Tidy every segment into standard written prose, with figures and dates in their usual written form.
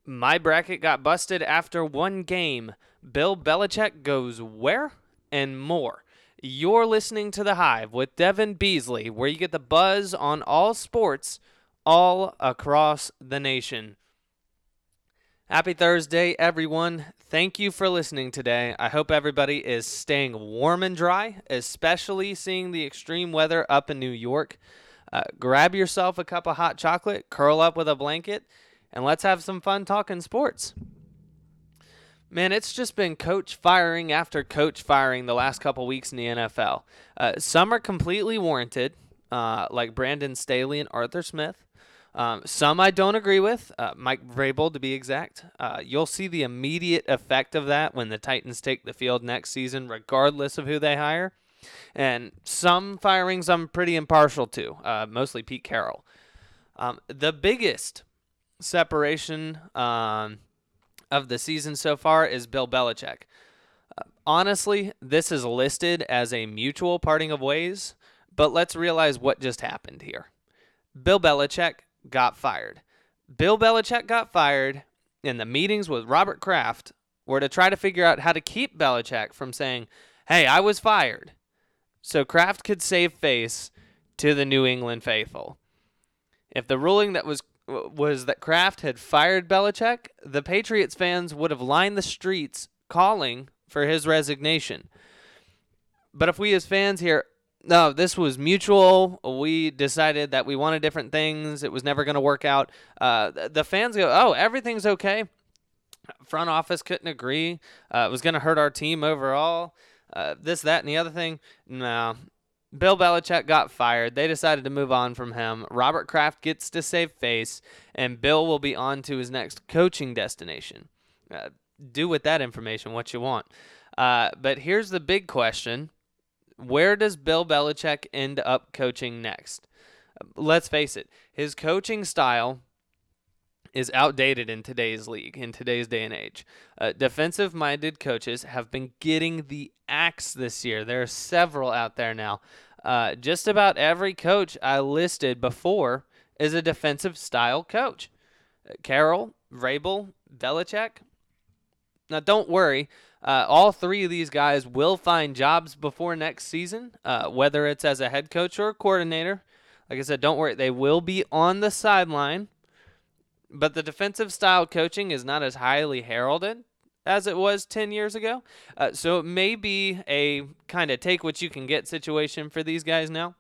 My bracket got busted after one game. Bill Belichick goes where? And more. You're listening to The Hive with Devin Beasley, where you get the buzz on all sports all across the nation. Happy Thursday, everyone. Thank you for listening today. I hope everybody is staying warm and dry, especially seeing the extreme weather up in New York. Grab yourself a cup of hot chocolate, curl up with a blanket, and let's have some fun talking sports. Man, it's just been coach firing after coach firing the last couple weeks in the NFL. Some are completely warranted, like Brandon Staley and Arthur Smith. Some I don't agree with, Mike Vrabel to be exact. You'll see the immediate effect of that when the Titans take the field next season, regardless of who they hire. And some firings I'm pretty impartial to, mostly Pete Carroll. The biggest separation of the season so far is Bill Belichick. Honestly, this is listed as a mutual parting of ways, but let's realize what just happened here. Bill Belichick got fired. Bill Belichick got fired, and the meetings with Robert Kraft were to try to figure out how to keep Belichick from saying, hey, I was fired, so Kraft could save face to the New England faithful. If the ruling that was that Kraft had fired Belichick, the Patriots fans would have lined the streets calling for his resignation. But if we as fans hear, no, this was mutual, we decided that we wanted different things, it was never going to work out, the fans go, oh, everything's okay. Front office couldn't agree. It was going to hurt our team overall. This, that, and the other thing. No. Bill Belichick got fired. They decided to move on from him. Robert Kraft gets to save face, and Bill will be on to his next coaching destination. Do with that information what you want. But here's the big question. Where does Bill Belichick end up coaching next? Let's face it, his coaching style is outdated in today's league, in today's day and age. Defensive-minded coaches have been getting the axe this year. There are several out there now. Just about every coach I listed before is a defensive-style coach. Carroll, Vrabel, Belichick. Now, don't worry. All three of these guys will find jobs before next season, whether it's as a head coach or a coordinator. Like I said, don't worry. They will be on the sideline. But the defensive style coaching is not as highly heralded as it was 10 years ago. So it may be a kind of take what you can get situation for these guys now.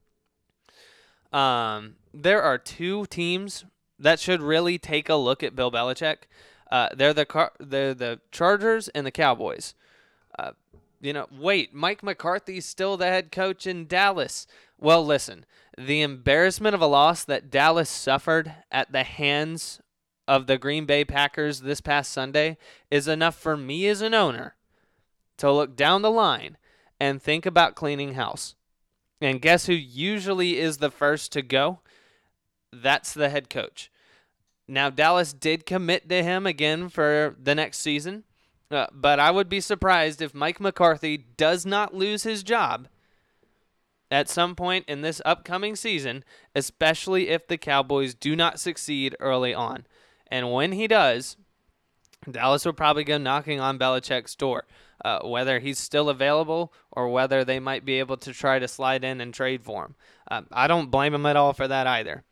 There are two teams that should really take a look at Bill Belichick. They're the Chargers and the Cowboys. Wait, Mike McCarthy's still the head coach in Dallas. Well, listen, the embarrassment of a loss that Dallas suffered at the hands of the Green Bay Packers this past Sunday is enough for me as an owner to look down the line and think about cleaning house. And guess who usually is the first to go? That's the head coach. Now, Dallas did commit to him again for the next season, but I would be surprised if Mike McCarthy does not lose his job at some point in this upcoming season, especially if the Cowboys do not succeed early on. And when he does, Dallas will probably go knocking on Belichick's door, whether he's still available or whether they might be able to try to slide in and trade for him. I don't blame him at all for that either.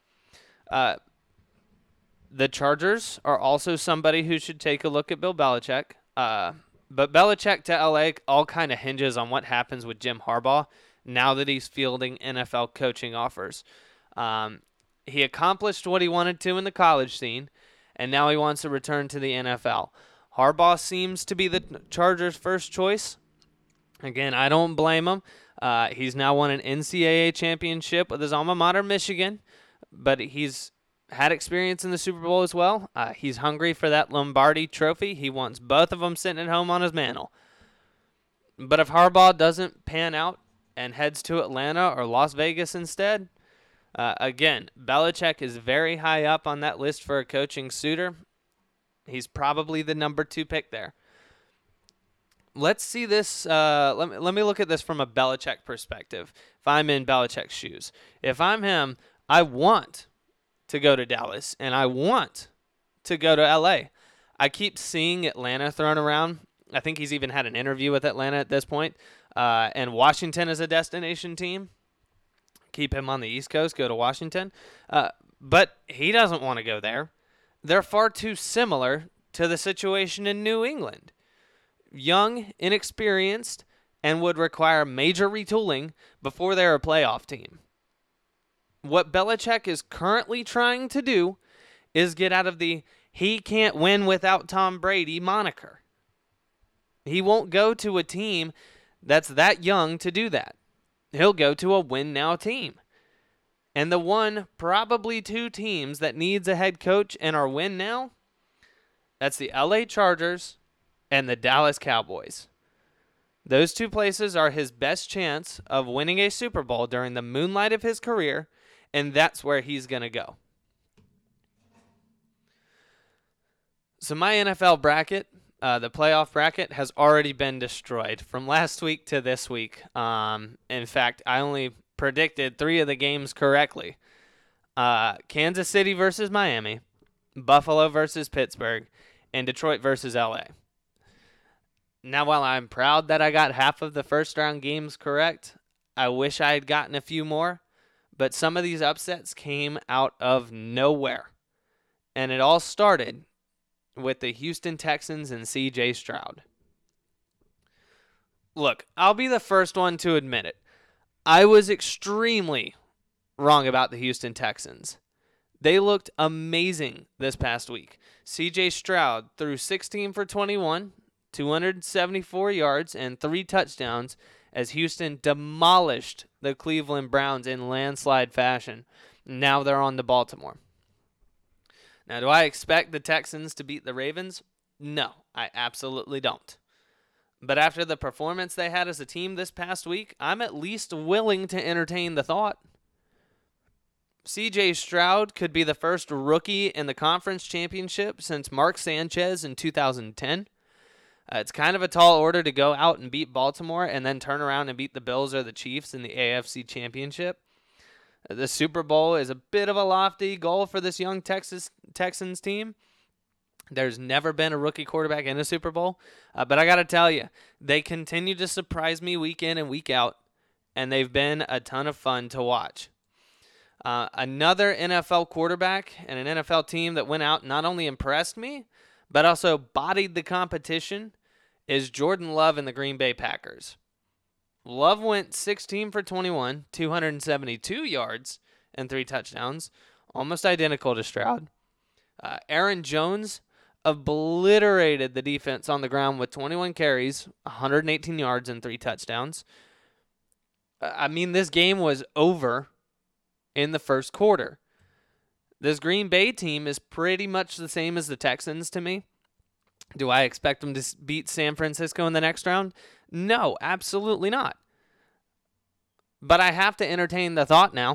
The Chargers are also somebody who should take a look at Bill Belichick. But Belichick to LA all kind of hinges on what happens with Jim Harbaugh now that he's fielding NFL coaching offers. He accomplished what he wanted to in the college scene, and now he wants to return to the NFL. Harbaugh seems to be the Chargers' first choice. Again, I don't blame him. He's now won an NCAA championship with his alma mater, Michigan, but he's had experience in the Super Bowl as well. He's hungry for that Lombardi trophy. He wants both of them sitting at home on his mantle. But if Harbaugh doesn't pan out and heads to Atlanta or Las Vegas instead, again, Belichick is very high up on that list for a coaching suitor. He's probably the number 2 pick there. Let's see this. Let me look at this from a Belichick perspective. If I'm in Belichick's shoes, if I'm him, I want to go to Dallas, and I want to go to LA. I keep seeing Atlanta thrown around. I think he's even had an interview with Atlanta at this point. And Washington is a destination team. Keep him on the East Coast, go to Washington. But he doesn't want to go there. They're far too similar to the situation in New England. Young, inexperienced, and would require major retooling before they're a playoff team. What Belichick is currently trying to do is get out of the "he can't win without Tom Brady" moniker. He won't go to a team that's that young to do that. He'll go to a win-now team. And the one, probably two teams that needs a head coach and are win now, that's the LA Chargers and the Dallas Cowboys. Those two places are his best chance of winning a Super Bowl during the moonlight of his career, and that's where he's going to go. So my NFL bracket, the playoff bracket, has already been destroyed from last week to this week. In fact, I only predicted 3 of the games correctly. Kansas City versus Miami, Buffalo versus Pittsburgh, and Detroit versus LA. Now, while I'm proud that I got half of the first round games correct, I wish I had gotten a few more, but some of these upsets came out of nowhere. And it all started with the Houston Texans and C.J. Stroud. Look, I'll be the first one to admit it. I was extremely wrong about the Houston Texans. They looked amazing this past week. C.J. Stroud threw 16 for 21, 274 yards, and 3 touchdowns as Houston demolished the Cleveland Browns in landslide fashion. Now they're on to Baltimore. Now, do I expect the Texans to beat the Ravens? No, I absolutely don't. But after the performance they had as a team this past week, I'm at least willing to entertain the thought. C.J. Stroud could be the first rookie in the conference championship since Mark Sanchez in 2010. It's kind of a tall order to go out and beat Baltimore and then turn around and beat the Bills or the Chiefs in the AFC Championship. The Super Bowl is a bit of a lofty goal for this young Texans team. There's never been a rookie quarterback in a Super Bowl. But I got to tell you, they continue to surprise me week in and week out, and they've been a ton of fun to watch. Another NFL quarterback and an NFL team that went out and not only impressed me, but also bodied the competition is Jordan Love and the Green Bay Packers. Love went 16 for 21, 272 yards, and 3 touchdowns, almost identical to Stroud. Aaron Jones obliterated the defense on the ground with 21 carries, 118 yards, and 3 touchdowns. I mean, this game was over in the first quarter. This Green Bay team is pretty much the same as the Texans to me. Do I expect them to beat San Francisco in the next round? No, absolutely not. But I have to entertain the thought now.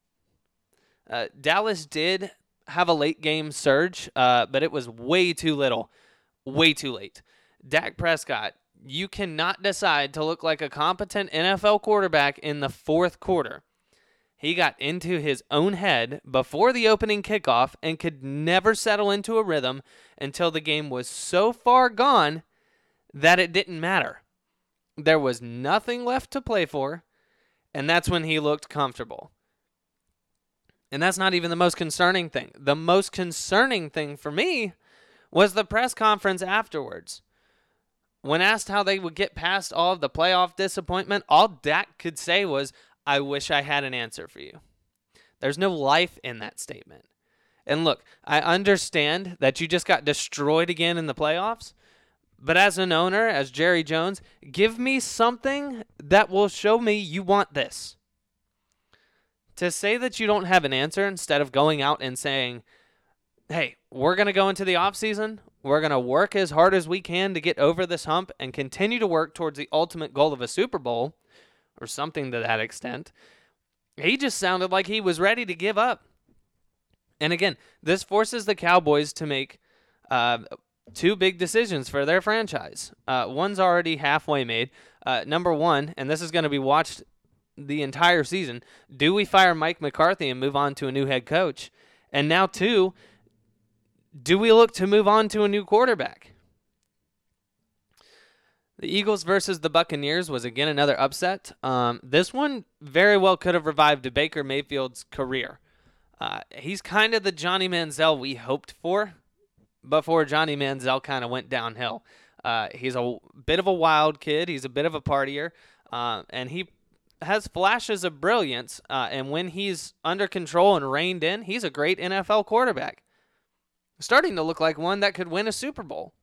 Dallas did have a late game surge, but it was way too little, way too late. Dak Prescott, you cannot decide to look like a competent NFL quarterback in the fourth quarter. He got into his own head before the opening kickoff and could never settle into a rhythm until the game was so far gone that it didn't matter. There was nothing left to play for, and that's when he looked comfortable. And that's not even the most concerning thing. The most concerning thing for me was the press conference afterwards. When asked how they would get past all of the playoff disappointment, all Dak could say was, "I wish I had an answer for you." There's no life in that statement. And look, I understand that you just got destroyed again in the playoffs, but as an owner, as Jerry Jones, give me something that will show me you want this. To say that you don't have an answer instead of going out and saying, hey, we're going to go into the offseason, we're going to work as hard as we can to get over this hump and continue to work towards the ultimate goal of a Super Bowl, or something to that extent, he just sounded like he was ready to give up. And again, this forces the Cowboys to make 2 big decisions for their franchise. One's already halfway made. Number 1, and this is going to be watched the entire season, do we fire Mike McCarthy and move on to a new head coach? And now 2, Do we look to move on to a new quarterback? The Eagles versus the Buccaneers was again another upset. This one very well could have revived Baker Mayfield's career. He's kind of the Johnny Manziel we hoped for before Johnny Manziel kind of went downhill. He's a bit of a wild kid. He's a bit of a partier, and he has flashes of brilliance. And when he's under control and reined in, he's a great NFL quarterback. Starting to look like one that could win a Super Bowl.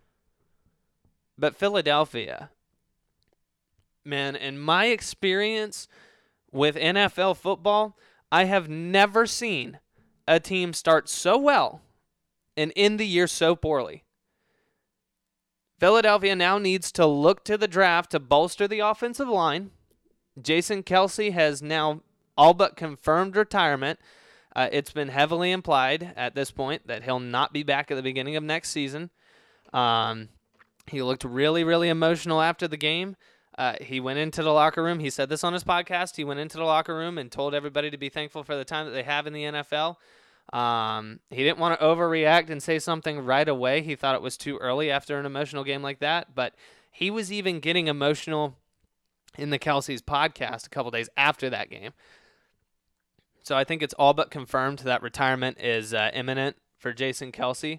But Philadelphia, man, in my experience with NFL football, I have never seen a team start so well and end the year so poorly. Philadelphia now needs to look to the draft to bolster the offensive line. Jason Kelce has now all but confirmed retirement. It's been heavily implied at this point that he'll not be back at the beginning of next season. He looked really, really emotional after the game. He went into the locker room. He said this on his podcast. He went into the locker room and told everybody to be thankful for the time that they have in the NFL. He didn't want to overreact and say something right away. He thought it was too early after an emotional game like that. But he was even getting emotional in the Kelce's podcast a couple days after that game. So I think it's all but confirmed that retirement is imminent for Jason Kelce.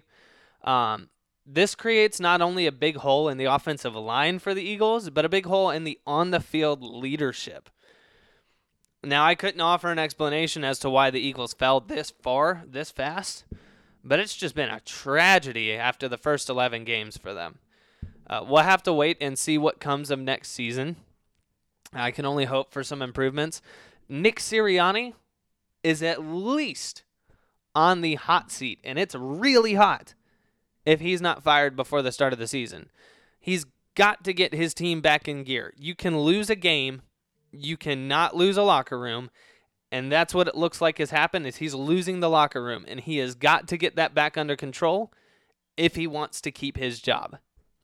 This creates not only a big hole in the offensive line for the Eagles, but a big hole in the on-the-field leadership. Now, I couldn't offer an explanation as to why the Eagles fell this far, this fast, but it's just been a tragedy after the first 11 games for them. We'll have to wait and see what comes of next season. I can only hope for some improvements. Nick Sirianni is at least on the hot seat, and it's really hot if he's not fired before the start of the season. He's got to get his team back in gear. You can lose a game. You cannot lose a locker room, and that's what it looks like has happened is he's losing the locker room, and he has got to get that back under control if he wants to keep his job.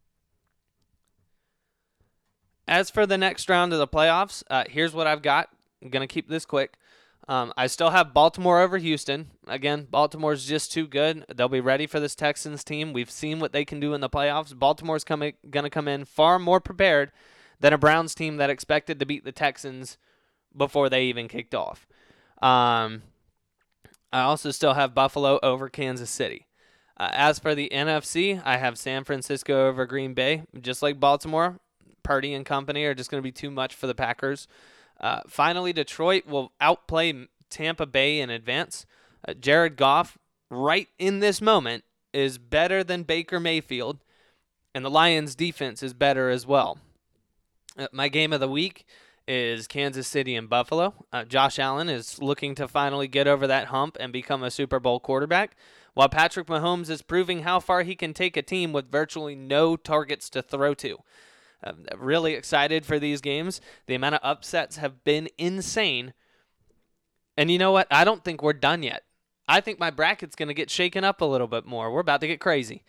As for the next round of the playoffs, here's what I've got. I'm going to keep this quick. I still have Baltimore over Houston. Again, Baltimore's just too good. They'll be ready for this Texans team. We've seen what they can do in the playoffs. Baltimore's going to come in far more prepared than a Browns team that expected to beat the Texans before they even kicked off. I also still have Buffalo over Kansas City. As for the NFC, I have San Francisco over Green Bay. Just like Baltimore, Purdy and company are just going to be too much for the Packers. Finally, Detroit will outplay Tampa Bay in advance. Jared Goff, right in this moment, is better than Baker Mayfield, and the Lions' defense is better as well. My game of the week is Kansas City and Buffalo. Josh Allen is looking to finally get over that hump and become a Super Bowl quarterback, while Patrick Mahomes is proving how far he can take a team with virtually no targets to throw to. Really excited for these games. The amount of upsets have been insane. And you know what? I don't think we're done yet. I think my bracket's going to get shaken up a little bit more. We're about to get crazy.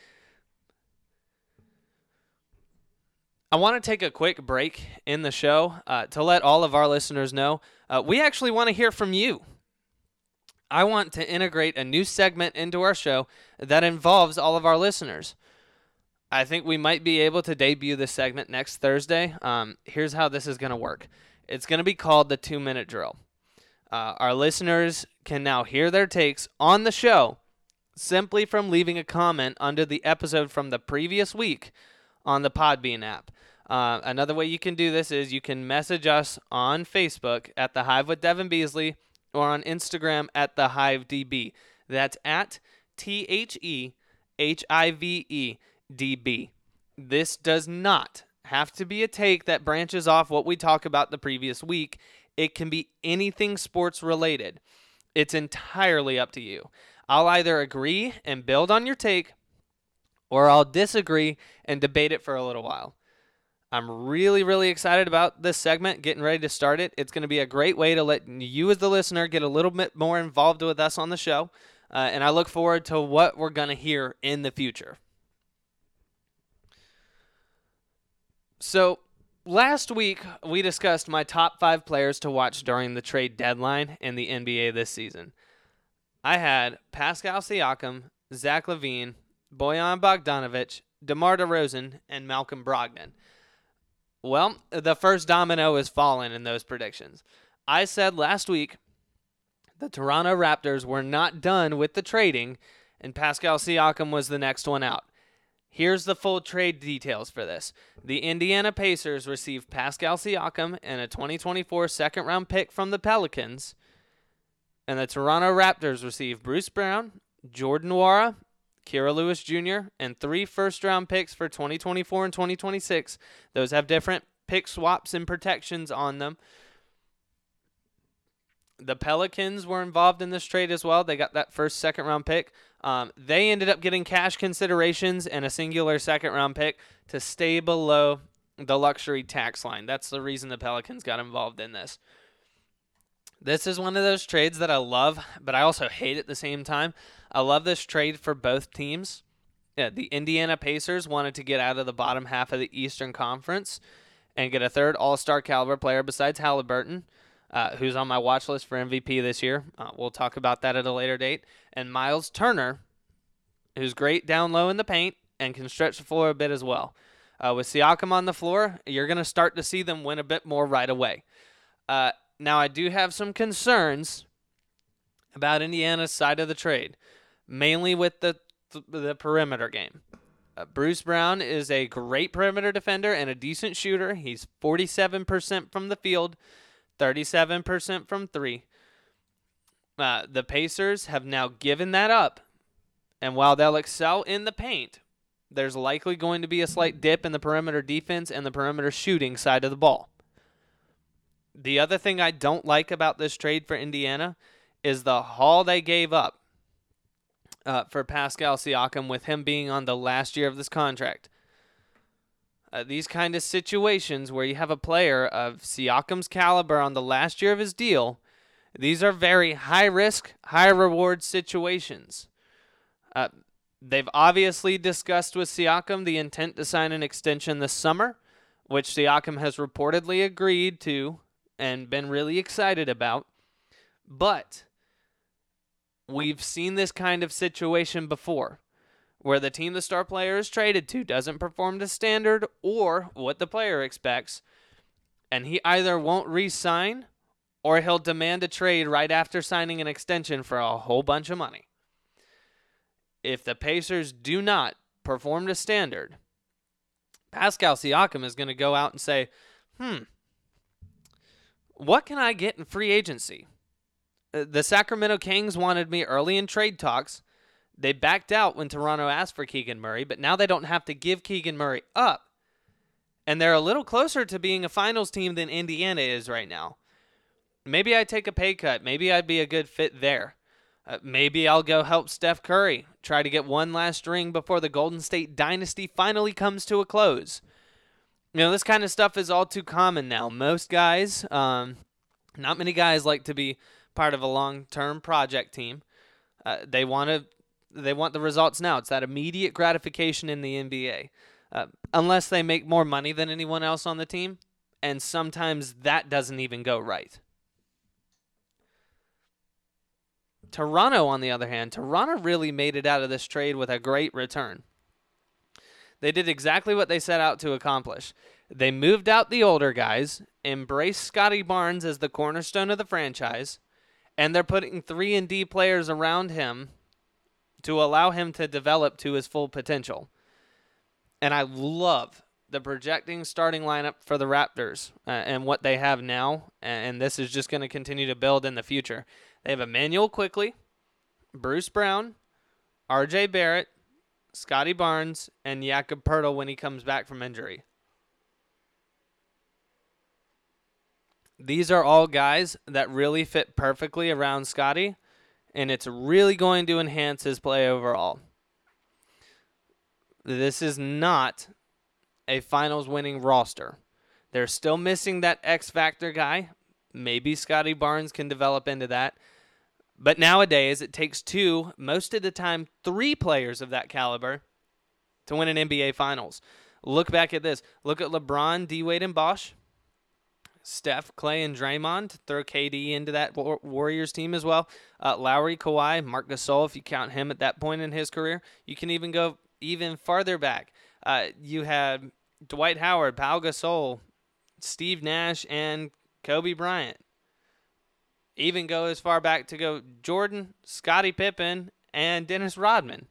I want to take a quick break in the show to let all of our listeners know we actually want to hear from you. I want to integrate a new segment into our show that involves all of our listeners. I think we might be able to debut this segment next Thursday. Here's how this is going to work. It's going to be called the 2-minute drill. Our listeners can now hear their takes on the show simply from leaving a comment under the episode from the previous week on the Podbean app. Another way you can do this is you can message us on Facebook at The Hive with Devin Beasley or on Instagram at The Hive DB. That's at TheHiveDB. This does not have to be a take that branches off what we talk about the previous week. It can be anything sports related. It's entirely up to you. I'll either agree and build on your take, or I'll disagree and debate it for a little while. I'm really, really excited about this segment, getting ready to start it. It's going to be a great way to let you as the listener get a little bit more involved with us on the show, and I look forward to what we're going to hear in the future. So, last week, we discussed my top 5 players to watch during the trade deadline in the NBA this season. I had Pascal Siakam, Zach LaVine, Bojan Bogdanovic, DeMar DeRozan, and Malcolm Brogdon. Well, the first domino has fallen in those predictions. I said last week the Toronto Raptors were not done with the trading, and Pascal Siakam was the next one out. Here's the full trade details for this. The Indiana Pacers received Pascal Siakam and a 2024 second-round pick from the Pelicans, and the Toronto Raptors received Bruce Brown, Jordan Nwora, Kira Lewis Jr., and 3 first-round picks for 2024 and 2026. Those have different pick swaps and protections on them. The Pelicans were involved in this trade as well. They got that first second-round pick. They ended up getting cash considerations and a singular second-round pick to stay below the luxury tax line. That's the reason the Pelicans got involved in this. This is one of those trades that I love, but I also hate at the same time. I love this trade for both teams. Yeah, the Indiana Pacers wanted to get out of the bottom half of the Eastern Conference and get a third all-star caliber player besides Halliburton, who's on my watch list for MVP this year. We'll talk about that at a later date. And Miles Turner, who's great down low in the paint and can stretch the floor a bit as well. With Siakam on the floor, you're going to start to see them win a bit more right away. Now, I do have some concerns about Indiana's side of the trade, mainly with the perimeter game. Bruce Brown is a great perimeter defender and a decent shooter. He's 47% from the field, 37% from 3. The Pacers have now given that up, and while they'll excel in the paint, there's likely going to be a slight dip in the perimeter defense and the perimeter shooting side of the ball. The other thing I don't like about this trade for Indiana is the haul they gave up for Pascal Siakam with him being on the last year of this contract. These kind of situations where you have a player of Siakam's caliber on the last year of his deal, these are very high-risk, high-reward situations. They've obviously discussed with Siakam the intent to sign an extension this summer, which Siakam has reportedly agreed to and been really excited about. But we've seen this kind of situation before, where the team the star player is traded to doesn't perform to standard or what the player expects, and he either won't re-sign or he'll demand a trade right after signing an extension for a whole bunch of money. If the Pacers do not perform to standard, Pascal Siakam is going to go out and say, what can I get in free agency? The Sacramento Kings wanted me early in trade talks. They backed out when Toronto asked for Keegan Murray, but now they don't have to give Keegan Murray up. And they're a little closer to being a finals team than Indiana is right now. Maybe I take a pay cut. Maybe I'd be a good fit there. Maybe I'll go help Steph Curry try to get one last ring before the Golden State dynasty finally comes to a close. You know, this kind of stuff is all too common now. Most guys, not many guys like to be part of a long-term project team. They want the results now. It's that immediate gratification in the NBA. Unless they make more money than anyone else on the team, and sometimes that doesn't even go right. Toronto, on the other hand, Toronto really made it out of this trade with a great return. They did exactly what they set out to accomplish. They moved out the older guys, embraced Scotty Barnes as the cornerstone of the franchise, and they're putting 3-and-D players around him to allow him to develop to his full potential. And I love the projecting starting lineup for the Raptors and what they have now, and this is just going to continue to build in the future. They have Emmanuel Quickley, Bruce Brown, R.J. Barrett, Scotty Barnes, and Jakob Poeltl when he comes back from injury. These are all guys that really fit perfectly around Scotty, and it's really going to enhance his play overall. This is not a finals-winning roster. They're still missing that X-Factor guy. Maybe Scotty Barnes can develop into that. But nowadays, it takes 2, most of the time 3 players of that caliber to win an NBA Finals. Look back at this. Look at LeBron, D-Wade, and Bosh. Steph, Clay, and Draymond. Throw KD into that Warriors team as well. Lowry, Kawhi, Marc Gasol, if you count him at that point in his career. You can even go even farther back. You had Dwight Howard, Pau Gasol, Steve Nash, and Kobe Bryant. Even go as far back to go Jordan, Scottie Pippen, and Dennis Rodman.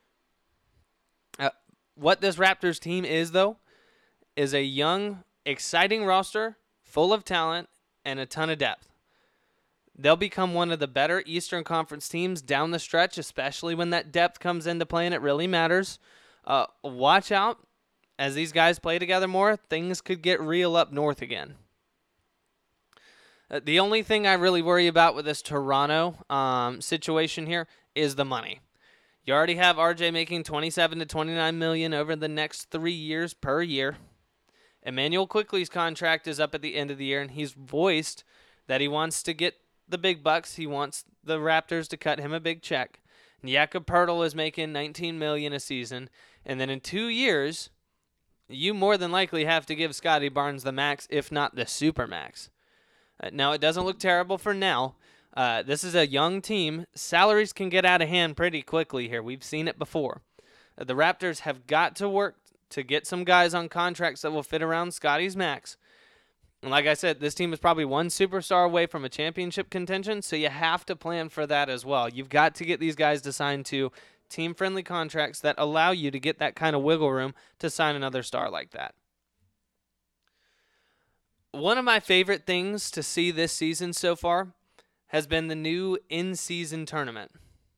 What this Raptors team is, though, is a young, exciting roster full of talent and a ton of depth. They'll become one of the better Eastern Conference teams down the stretch, especially when that depth comes into play and it really matters. Watch out. As these guys play together more, things could get real up north again. The only thing I really worry about with this Toronto situation here is the money. You already have RJ making $27 to $29 million over the next 3 years per year. Emmanuel Quickley's contract is up at the end of the year, and he's voiced that he wants to get the big bucks. He wants the Raptors to cut him a big check. Jakob Poeltl is making $19 million a season, and then in 2 years, you more than likely have to give Scottie Barnes the max, if not the super max. Now, it doesn't look terrible for now. This is a young team. Salaries can get out of hand pretty quickly here. We've seen it before. The Raptors have got to work to get some guys on contracts that will fit around Scottie's max. And like I said, this team is probably one superstar away from a championship contention, so you have to plan for that as well. You've got to get these guys to sign to team-friendly contracts that allow you to get that kind of wiggle room to sign another star like that. One of my favorite things to see this season so far has been the new in-season tournament.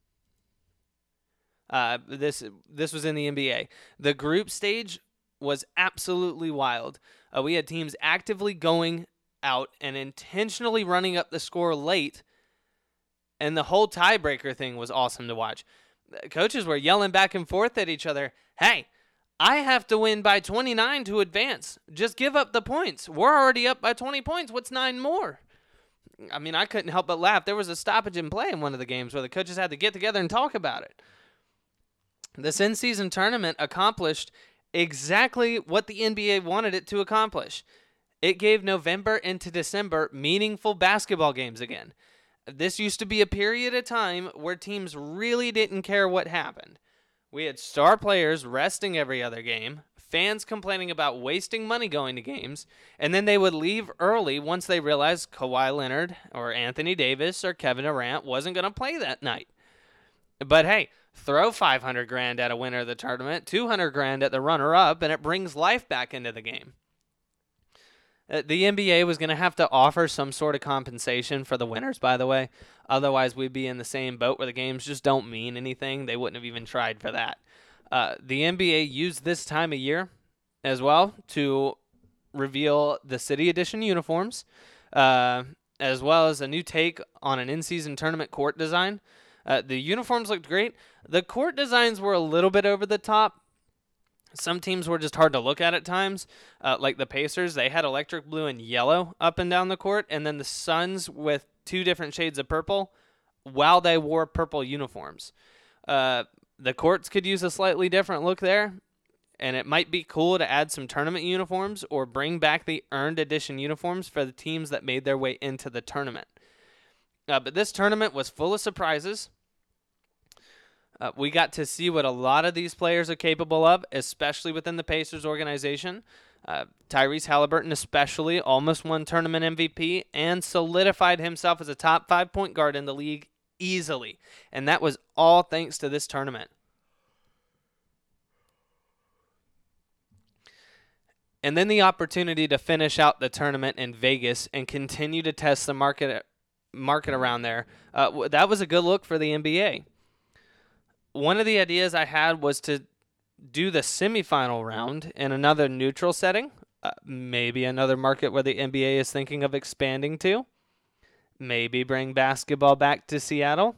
This was in the NBA. The group stage was absolutely wild. We had teams actively going out and intentionally running up the score late, and the whole tiebreaker thing was awesome to watch. Coaches were yelling back and forth at each other, "Hey, I have to win by 29 to advance. Just give up the points. We're already up by 20 points. What's 9 more?" I mean, I couldn't help but laugh. There was a stoppage in play in one of the games where the coaches had to get together and talk about it. This in-season tournament accomplished exactly what the NBA wanted it to accomplish. It gave November into December meaningful basketball games again. This used to be a period of time where teams really didn't care what happened. We had star players resting every other game, fans complaining about wasting money going to games, and then they would leave early once they realized Kawhi Leonard or Anthony Davis or Kevin Durant wasn't going to play that night. But hey, throw $500,000 at a winner of the tournament, $200,000 at the runner-up, and it brings life back into the game. The NBA was going to have to offer some sort of compensation for the winners, by the way. Otherwise, we'd be in the same boat where the games just don't mean anything. They wouldn't have even tried for that. The NBA used this time of year as well to reveal the City Edition uniforms, as well as a new take on an in-season tournament court design. The uniforms looked great. The court designs were a little bit over the top. Some teams were just hard to look at times, like the Pacers. They had electric blue and yellow up and down the court, and then the Suns with 2 different shades of purple while they wore purple uniforms. The courts could use a slightly different look there, and it might be cool to add some tournament uniforms or bring back the earned edition uniforms for the teams that made their way into the tournament. But this tournament was full of surprises. We got to see what a lot of these players are capable of, especially within the Pacers organization. Tyrese Halliburton especially almost won tournament MVP and solidified himself as a top 5 point guard in the league easily. And that was all thanks to this tournament. And then the opportunity to finish out the tournament in Vegas and continue to test the market around there. That was a good look for the NBA. One of the ideas I had was to do the semifinal round in another neutral setting, maybe another market where the NBA is thinking of expanding to, maybe bring basketball back to Seattle.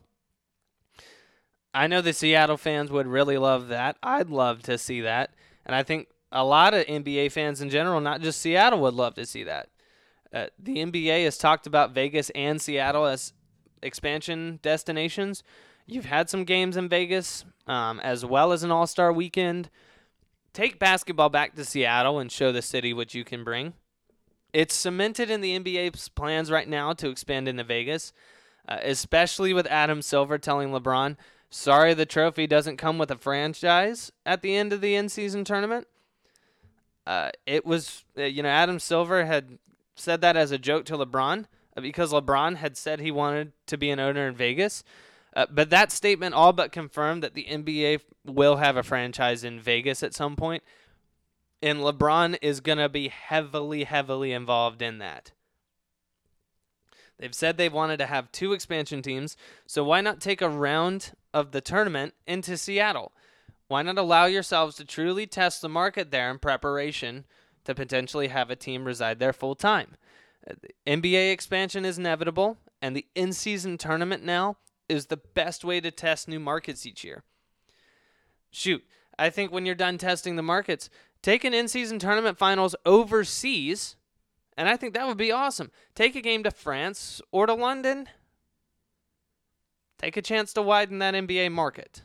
I know the Seattle fans would really love that. I'd love to see that, and I think a lot of NBA fans in general, not just Seattle, would love to see that. The NBA has talked about Vegas and Seattle as expansion destinations. You've had some games in Vegas, as well as an All-Star weekend. Take basketball back to Seattle and show the city what you can bring. It's cemented in the NBA's plans right now to expand into Vegas, especially with Adam Silver telling LeBron, sorry the trophy doesn't come with a franchise at the end of the in-season tournament. It was, Adam Silver had said that as a joke to LeBron because LeBron had said he wanted to be an owner in Vegas. But that statement all but confirmed that the NBA will have a franchise in Vegas at some point, and LeBron is going to be heavily, heavily involved in that. They've said they wanted to have 2 expansion teams, so why not take a round of the tournament into Seattle? Why not allow yourselves to truly test the market there in preparation to potentially have a team reside there full time? NBA expansion is inevitable, and the in-season tournament now is the best way to test new markets each year. Shoot, I think when you're done testing the markets, take an in-season tournament finals overseas, and I think that would be awesome. Take a game to France or to London. Take a chance to widen that NBA market.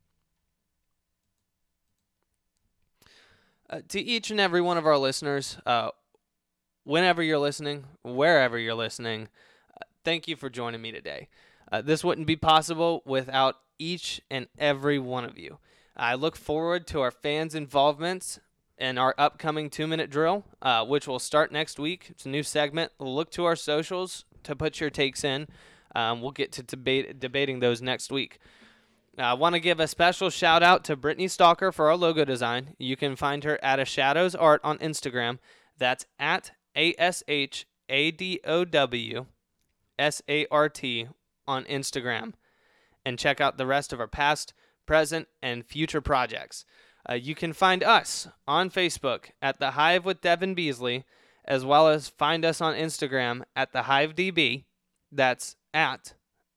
To each and every one of our listeners, whenever you're listening, wherever you're listening, thank you for joining me today. This wouldn't be possible without each and every one of you. I look forward to our fans' involvements in our upcoming 2-minute drill, which will start next week. It's a new segment. Look to our socials to put your takes in. We'll get to debating those next week. I want to give a special shout out to Brittany Stalker for our logo design. You can find her at A Shadows Art on Instagram. That's at ASHADOWSART on Instagram. And check out the rest of our past, present, and future projects. You can find us on Facebook at The Hive with Devin Beasley, as well as find us on Instagram at The Hive DB. That's at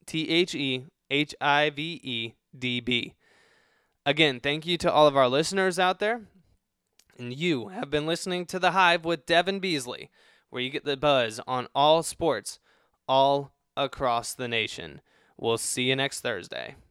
THEHIVEDB. Again, thank you to all of our listeners out there. And you have been listening to The Hive with Devin Beasley, where you get the buzz on all sports all across the nation. We'll see you next Thursday.